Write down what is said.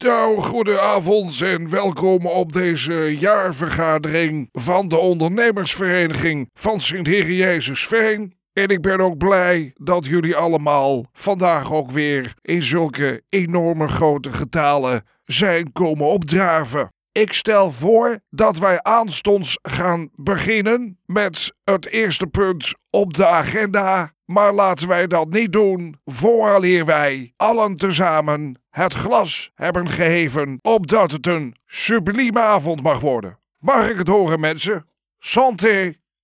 Nou, goedenavond en welkom op deze jaarvergadering van de ondernemersvereniging van Sint-Heer-Jezusveen. En ik ben ook blij dat jullie allemaal vandaag ook weer in zulke enorme grote getalen zijn komen opdraven. Ik stel voor dat wij aanstonds gaan beginnen met het eerste punt op de agenda. Maar laten wij dat niet doen vooraleer wij allen tezamen het glas hebben geheven opdat het een sublieme avond mag worden. Mag ik het horen, mensen? Santé!